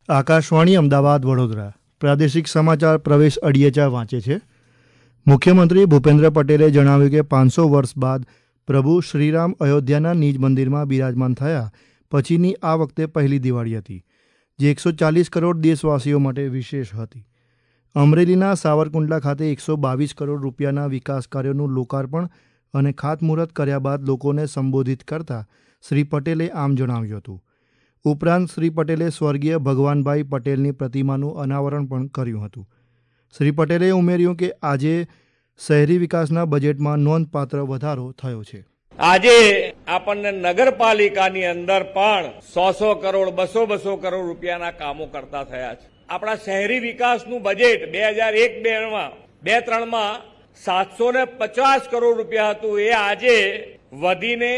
આકાશવાણી અમદાવાદ વડોદરા પ્રાદેશિક સમાચાર પ્રવેશ અડિયેચા વાંચે છે। મુખ્યમંત્રી ભૂપેન્દ્ર પટેલે જણાવ્યું કે 500 વર્ષ બાદ પ્રભુ શ્રીરામ અયોધ્યાના નિજ મંદિરમાં બિરાજમાન થયા પછીની આ વખતે પહેલી દિવાળી હતી, જે 140 કરોડ દેશવાસીઓ માટે વિશેષ હતી। અમરેલીના સાવરકુંડલા ખાતે 122 કરોડ રૂપિયાના વિકાસ કાર્યોનું લોકાર્પણ અને ખાતમુહૂર્ત કર્યા બાદ લોકોને સંબોધિત કરતા શ્રી પટેલે આમ જણાવ્યું હતું। ઉપરાંત શ્રી પટેલે સ્વર્ગીય ભગવાનભાઈ પટેલની પ્રતિમાનું અનાવરણ પણ કર્યું હતું। શ્રી પટેલે ઉમેર્યું કે આજે શહેરી વિકાસના બજેટમાં નોંધપાત્ર વધારો થયો છે। આજે આપણને નગરપાલિકાની અંદર પણ 100 કરોડ 200 કરોડ રૂપિયાના કામો કરતા થયા છે। આપણા શહેરી વિકાસનું બજેટ 2001-2માં 750 કરોડ રૂપિયા હતું, એ આજે વધીને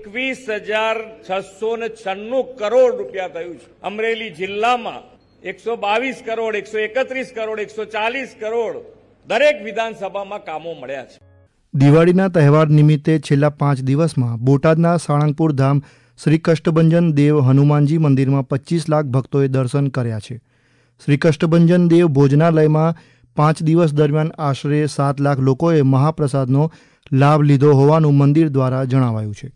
21,696 કરોડ રૂપિયા થયું છે। અમરેલી જિલ્લામાં 122 કરોડ 131 કરોડ 140 કરોડ દરેક વિધાનસભામાં કામો મળ્યા છે। દિવાળીના તહેવાર નિમિત્તે છેલ્લા 5 દિવસમાં બોટાદના સાળંગપુર ધામ શ્રી કષ્ટભંજન દેવ હનુમાનજી મંદિરમાં 25 લાખ ભક્તોએ દર્શન કર્યા છે। શ્રી કષ્ટભંજન દેવ ભોજનાલયમાં 5 દિવસ દરમિયાન આશરે 7 લાખ લોકોએ મહાપ્રસાદનો લાભ લીધો હોવાનું મંદિર દ્વારા જણાવાયું છે।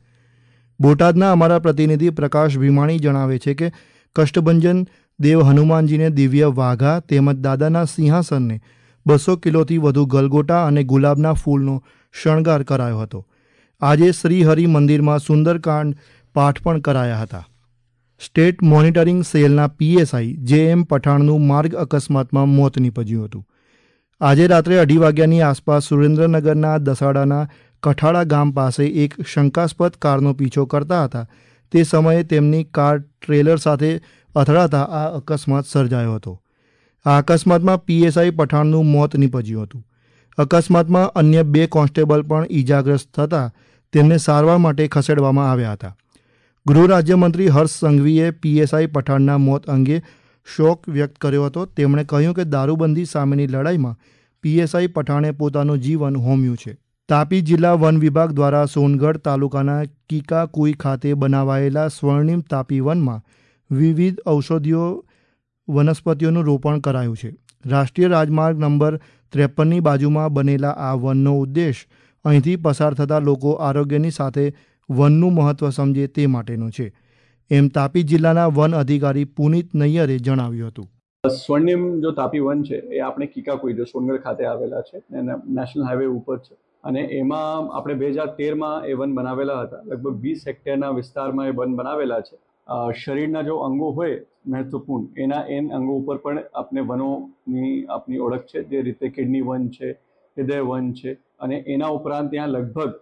બોટાદના અમારા પ્રતિનિધિ પ્રકાશ ભીમાણી જણાવે છે કે કષ્ટભંજન દેવ હનુમાનજીને દિવ્ય વાઘા તેમજ દાદાના સિંહાસનને 200 કિલોથી વધુ ગલગોટા અને ગુલાબના ફૂલનો શણગાર કરાયો હતો। આજે શ્રીહરિ મંદિરમાં સુંદરકાંડ પાઠ પણ કરાયા હતા। સ્ટેટ મોનિટરિંગ સેલના પીએસઆઈ જે.એમ. પઠાણનું માર્ગ અકસ્માતમાં મોત નીપજ્યું હતું। આજે રાત્રે 2:30 વાગ્યાની આસપાસ સુરેન્દ્રનગરના દસાડાના કઠાળા ગામ પાસે એક શંકાસ્પદ કારનો પીછો કરતા હતા તે સમયે તેમની કાર ટ્રેલર સાથે અથડાતા આ અકસ્માત સર્જાયો હતો। આ અકસ્માતમાં પીએસઆઈ પઠાણનું મોત નીપજ્યું હતું। અકસ્માતમાં અન્ય 2 કોન્સ્ટેબલ પણ ઈજાગ્રસ્ત થતાં તેમને સારવાર માટે ખસેડવામાં આવ્યા હતા। ગૃહ રાજ્યમંત્રી હર્ષ સંઘવીએ પીએસઆઈ પઠાણના મોત અંગે શોક વ્યક્ત કર્યો હતો। તેમણે કહ્યું કે દારૂબંધી સામેની લડાઈમાં પીએસઆઈ પઠાણે પોતાનું જીવન હોમ્યું છે। તાપી જિલ્લા વન વિભાગ દ્વારા સોનગઢ તાલુકાના કીકાકુઈ ખાતે બનાવાયેલા સ્વર્ણિમ તાપી વનમાં વિવિધ ઔષધીય વનસ્પતિઓનું રોપણ કરાયું છે। રાષ્ટ્રીય રાજમાર્ગ નંબર 53ની બાજુમાં બનેલા આ વનનો ઉદ્દેશ અહીંથી પસાર થતા લોકો આરોગ્યની સાથે વનનું મહત્વ સમજે તે માટેનો છે, એમ તાપી જિલ્લાના વન અધિકારી પુનિત નૈયરે જણાવ્યું હતું। સ્વર્ણિમ જો તાપી વન છે એ આપણે કીકાકુઈ જો સોનગઢ ખાતે આવેલા છે, નેશનલ હાઈવે ઉપર છે, અને એમાં આપણે 2013માં એ વન બનાવેલા હતા। લગભગ 20 હેક્ટરના વિસ્તારમાં એ વન બનાવેલા છે। શરીરના જો અંગો હોય મહત્વપૂર્ણ એના અંગો ઉપર પણ આપણે વનોની આપણી ઓળખ છે, જે રીતે કિડની વન છે, હૃદય વન છે, અને એના ઉપરાંત ત્યાં લગભગ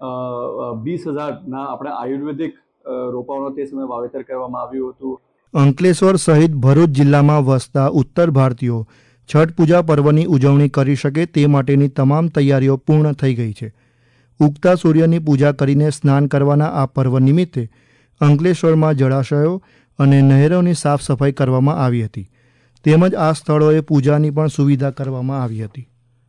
20,000ના આપણે આયુર્વેદિક રોપાઓનો તે સમયે વાવેતર કરવામાં આવ્યું હતું। અંકલેશ્વર સહિત ભરૂચ જિલ્લામાં વસતા ઉત્તર ભારતીયો છઠ પૂજા પર્વની ઉજવણી કરી શકે તે માટેની તમામ તૈયારીઓ પૂર્ણ થઈ ગઈ છે। ઉગતા સૂર્યની પૂજા કરીને સ્નાન કરવાના આ પર્વ નિમિત્તે અંકલેશ્વરમાં જળાશયો અને નહેરોની સાફ સફાઈ કરવામાં આવી હતી, તેમજ આ સ્થળોએ પૂજાની પણ સુવિધા કરવામાં આવી હતી।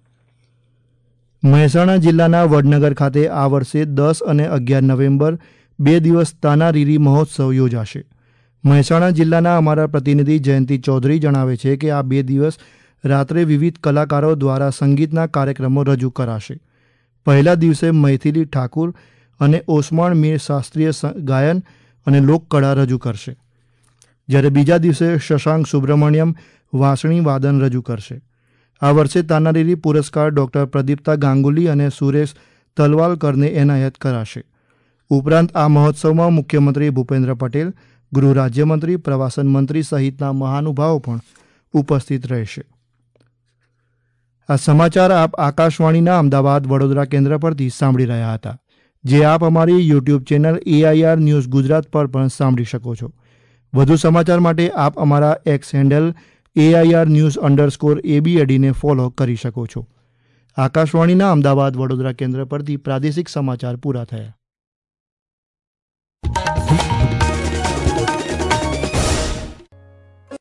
મહેસાણા જિલ્લાના વડનગર ખાતે આ વર્ષે 10 અને 11 નવેમ્બર 2 દિવસ તાનારીરી મહોત્સવ યોજાશે। મહેસાણા જિલ્લાના અમારા પ્રતિનિધિ જયંતિ ચૌધરી જણાવે છે કે આ 2 દિવસ રાત્રે વિવિધ કલાકારો દ્વારા સંગીતના કાર્યક્રમો રજૂ કરાશે। પહેલા દિવસે મૈથિલી ઠાકુર અને ઓસમાણ મીર શાસ્ત્રીય ગાયન અને લોકકળા રજૂ કરશે, જ્યારે બીજા દિવસે શશાંક સુબ્રમણ્યમ વાંસળી વાદન રજૂ કરશે। આ વર્ષે તાનારીરી પુરસ્કાર ડૉક્ટર પ્રદીપ્તા ગાંગુલી અને સુરેશ તલવાલકરને એનાયત કરાશે। ઉપરાંત આ મહોત્સવમાં મુખ્યમંત્રી ભૂપેન્દ્ર પટેલ, ગૃહ રાજ્યમંત્રી, પ્રવાસન મંત્રી સહિતના મહાનુભાવો પણ ઉપસ્થિત રહેશે। આ સમાચાર આપ આકાશવાણીના અમદાવાદ વડોદરા કેન્દ્ર પરથી સાંભળી રહ્યા હતા, જે આપ અમારી YouTube channel AIR news Gujarat પર પણ સાંભળી શકો છો। વધુ સમાચાર માટે આપ અમારા એક્સ હેન્ડલ AIR_news_ABAD ને ફોલો કરી શકો છો। આકાશવાણીના અમદાવાદ વડોદરા કેન્દ્ર પરથી પ્રાદેશિક સમાચાર પૂરા થયા।